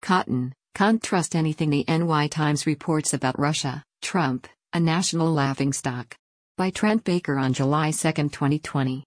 Cotton, can't trust anything the NY Times reports about Russia, Trump, a national laughingstock. By Trent Baker on July 2, 2020.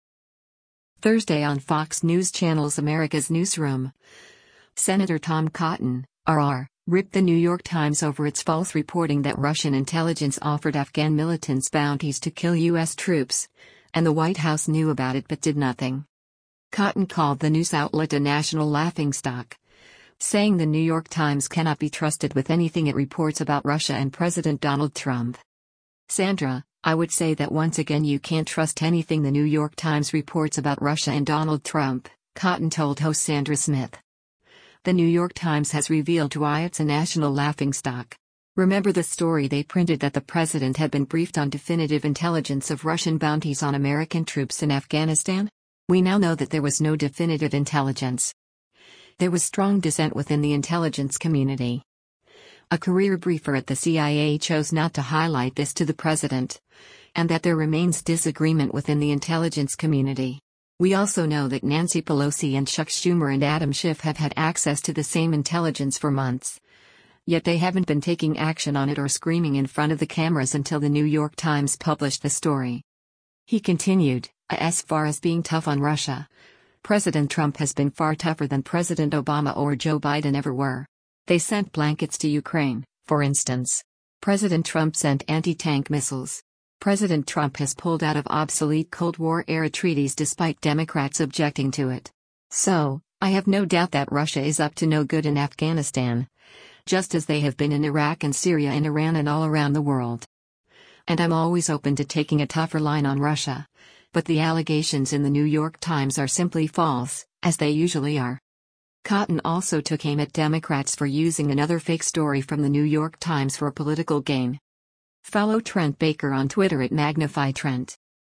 Thursday on Fox News Channel's America's Newsroom. Senator Tom Cotton, RR, ripped the New York Times over its false reporting that Russian intelligence offered Afghan militants bounties to kill U.S. troops, and the White House knew about it but did nothing. Cotton called the news outlet a national laughingstock, saying the New York Times cannot be trusted with anything it reports about Russia and President Donald Trump. Sandra, I would say that once again you can't trust anything the New York Times reports about Russia and Donald Trump, Cotton told host Sandra Smith. The New York Times has revealed why it's a national laughingstock. Remember the story they printed that the president had been briefed on definitive intelligence of Russian bounties on American troops in Afghanistan? We now know that there was no definitive intelligence. There was strong dissent within the intelligence community. A career briefer at the CIA chose not to highlight this to the president, and that there remains disagreement within the intelligence community. We also know that Nancy Pelosi and Chuck Schumer and Adam Schiff have had access to the same intelligence for months. Yet they haven't been taking action on it or screaming in front of the cameras until the New York Times published the story. He continued, as far as being tough on Russia, President Trump has been far tougher than President Obama or Joe Biden ever were. They sent blankets to Ukraine, for instance. President Trump sent anti-tank missiles. President Trump has pulled out of obsolete Cold War-era treaties despite Democrats objecting to it. So, I have no doubt that Russia is up to no good in Afghanistan, just as they have been in Iraq and Syria and Iran and all around the world. And I'm always open to taking a tougher line on Russia. But the allegations in the New York Times are simply false, as they usually are. Cotton also took aim at Democrats for using another fake story from the New York Times for political gain. Follow Trent Baker on Twitter at MagnifyTrent.